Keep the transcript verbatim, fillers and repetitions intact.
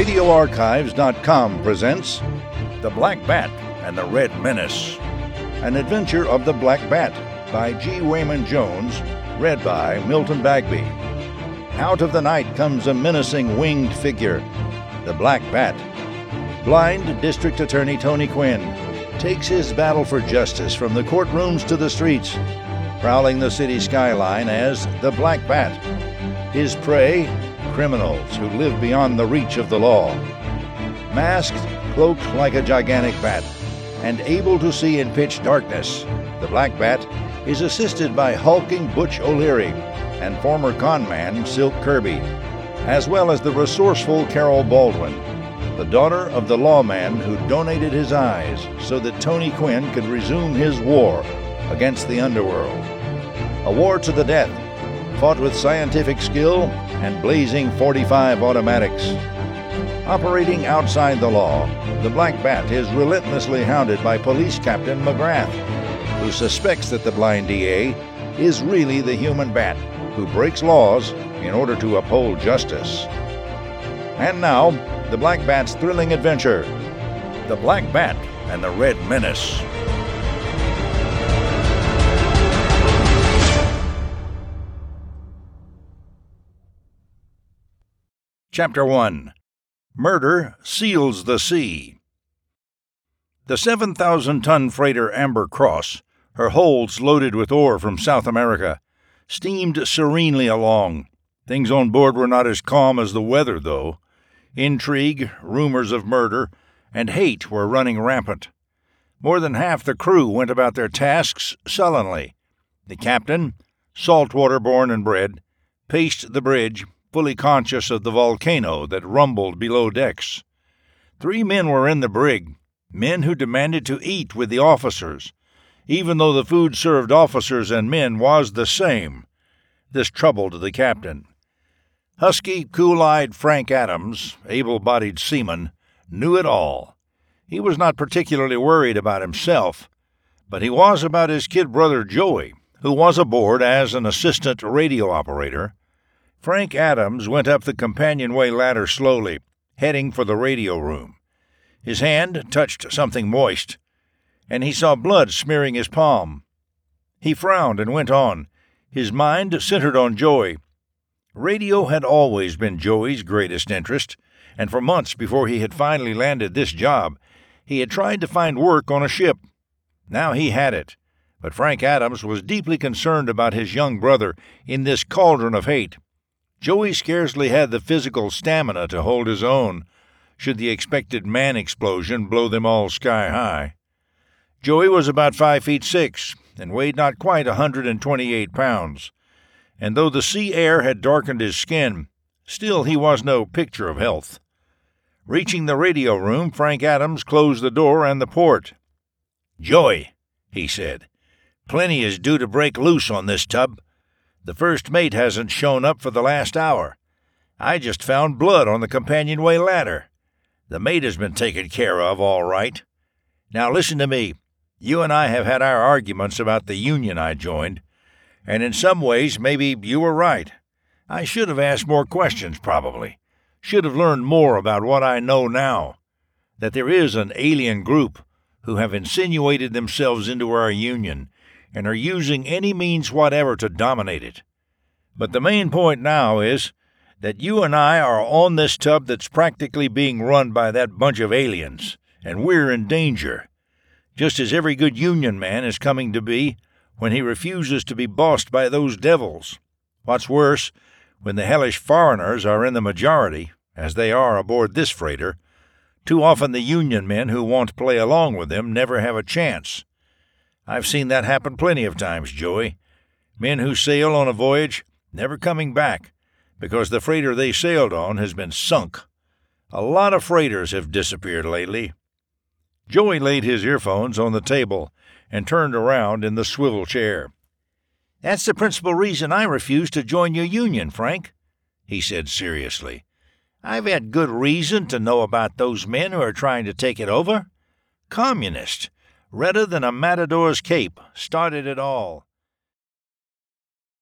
radio archives dot com presents The Black Bat and the Red Menace, an adventure of the Black Bat by G. Raymond Jones, read by Milton Bagby. Out of the night comes a menacing winged figure, the Black Bat. Blind District Attorney Tony Quinn takes his battle for justice from the courtrooms to the streets, prowling the city skyline as the Black Bat. His prey, criminals who live beyond the reach of the law. Masked, cloaked like a gigantic bat, and able to see in pitch darkness, the Black Bat is assisted by hulking Butch O'Leary and former conman Silk Kirby, as well as the resourceful Carol Baldwin, the daughter of the lawman who donated his eyes so that Tony Quinn could resume his war against the underworld. A war to the death, fought with scientific skill and blazing forty-five automatics. Operating outside the law, the Black Bat is relentlessly hounded by Police Captain McGrath, who suspects that the blind D A is really the human bat who breaks laws in order to uphold justice. And now, the Black Bat's thrilling adventure, The Black Bat and the Red Menace. Chapter one. Murder Seals the Sea. The seven thousand ton freighter Amber Cross, her holds loaded with ore from South America, steamed serenely along. Things on board were not as calm as the weather, though. Intrigue, rumors of murder, and hate were running rampant. More than half the crew went about their tasks sullenly. The captain, saltwater born and bred, paced the bridge, fully conscious of the volcano that rumbled below decks. Three men were in the brig, men who demanded to eat with the officers, even though the food served officers and men was the same. This troubled the captain. Husky, cool-eyed Frank Adams, able-bodied seaman, knew it all. He was not particularly worried about himself, but he was about his kid brother Joey, who was aboard as an assistant radio operator. Frank Adams went up the companionway ladder slowly, heading for the radio room. His hand touched something moist, and he saw blood smearing his palm. He frowned and went on, his mind centered on Joey. Radio had always been Joey's greatest interest, and for months before he had finally landed this job, he had tried to find work on a ship. Now he had it, but Frank Adams was deeply concerned about his young brother in this cauldron of hate. Joey scarcely had the physical stamina to hold his own, should the expected man explosion blow them all sky high. Joey was about five feet six, and weighed not quite a hundred and twenty-eight pounds, and though the sea air had darkened his skin, still he was no picture of health. Reaching the radio room, Frank Adams closed the door and the port. "Joey," he said, "plenty is due to break loose on this tub. The first mate hasn't shown up for the last hour. I just found blood on the companionway ladder. The mate has been taken care of, all right. Now listen to me. You and I have had our arguments about the union I joined, and in some ways maybe you were right. I should have asked more questions, probably. Should have learned more about what I know now, that there is an alien group who have insinuated themselves into our union and are using any means whatever to dominate it. But the main point now is that you and I are on this tub that's practically being run by that bunch of aliens, and we're in danger, just as every good union man is coming to be when he refuses to be bossed by those devils. What's worse, when the hellish foreigners are in the majority, as they are aboard this freighter, too often the union men who won't play along with them never have a chance. I've seen that happen plenty of times, Joey. Men who sail on a voyage never coming back because the freighter they sailed on has been sunk. A lot of freighters have disappeared lately." Joey laid his earphones on the table and turned around in the swivel chair. "That's the principal reason I refuse to join your union, Frank," he said seriously. "I've had good reason to know about those men who are trying to take it over. Communists. Redder than a matador's cape, started it all.